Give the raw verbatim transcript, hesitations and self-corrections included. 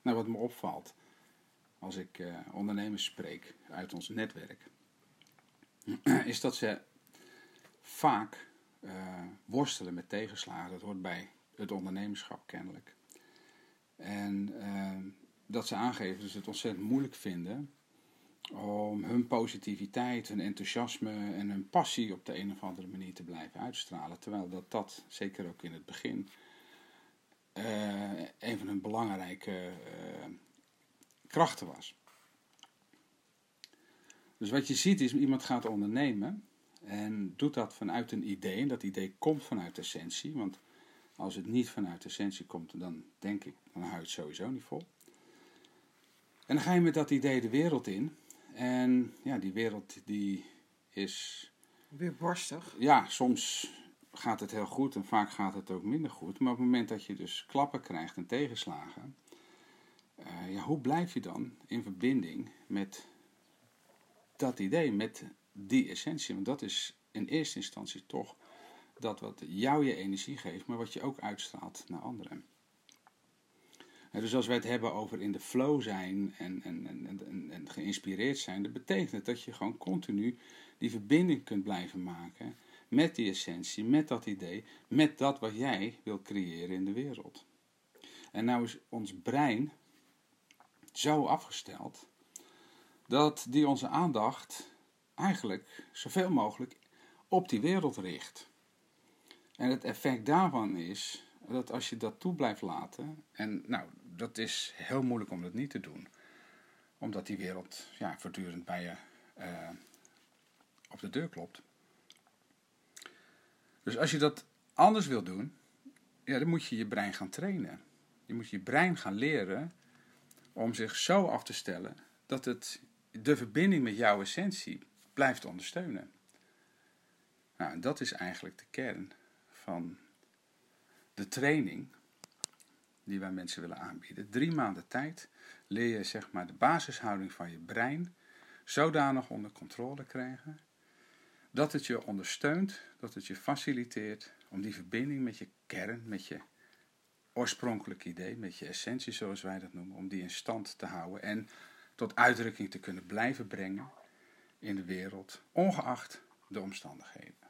Nou, wat me opvalt als ik uh, ondernemers spreek uit ons netwerk, is dat ze vaak uh, worstelen met tegenslagen. Dat hoort bij het ondernemerschap kennelijk. En uh, dat ze aangeven dat ze het ontzettend moeilijk vinden om hun positiviteit, hun enthousiasme en hun passie op de een of andere manier te blijven uitstralen. Terwijl dat, dat zeker ook in het begin, uh, een van hun belangrijke uh, krachten was. Dus wat je ziet is, iemand gaat ondernemen en doet dat vanuit een idee. En dat idee komt vanuit de essentie, want als het niet vanuit de essentie komt, dan denk ik, dan hou je het sowieso niet vol. En dan ga je met dat idee de wereld in. En ja, die wereld die is... weerbarstig. Ja, soms gaat het heel goed en vaak gaat het ook minder goed. Maar op het moment dat je dus klappen krijgt en tegenslagen, uh, ja, hoe blijf je dan in verbinding met dat idee, met die essentie? Want dat is in eerste instantie toch dat wat jou je energie geeft, maar wat je ook uitstraalt naar anderen. En dus als wij het hebben over in de flow zijn en, en, en, en, en geïnspireerd zijn, dat betekent dat je gewoon continu die verbinding kunt blijven maken met die essentie, met dat idee, met dat wat jij wil creëren in de wereld. En nou is ons brein zo afgesteld dat die onze aandacht eigenlijk zoveel mogelijk op die wereld richt. En het effect daarvan is dat als je dat toe blijft laten, en nou, dat is heel moeilijk om dat niet te doen, omdat die wereld ja, voortdurend bij je uh, op de deur klopt. Dus als je dat anders wil doen, ja, dan moet je je brein gaan trainen. Je moet je brein gaan leren om zich zo af te stellen dat het de verbinding met jouw essentie blijft ondersteunen. Nou, dat is eigenlijk de kern van de training die wij mensen willen aanbieden. Drie maanden tijd leer je zeg maar de basishouding van je brein zodanig onder controle krijgen dat het je ondersteunt, dat het je faciliteert om die verbinding met je kern, met je oorspronkelijk idee, met je essentie zoals wij dat noemen, om die in stand te houden en tot uitdrukking te kunnen blijven brengen in de wereld, ongeacht de omstandigheden.